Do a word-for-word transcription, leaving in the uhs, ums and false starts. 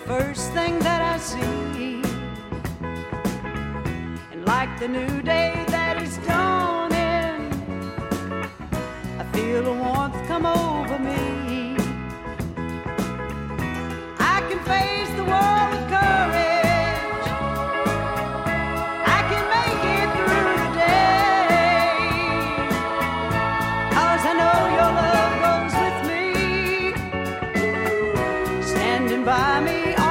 first thing that I see. And like the new day that is dawning, I feel a warmth come over me. I can face the world with courage. I can make it through the day, 'cause I know your love goes with me, standing by me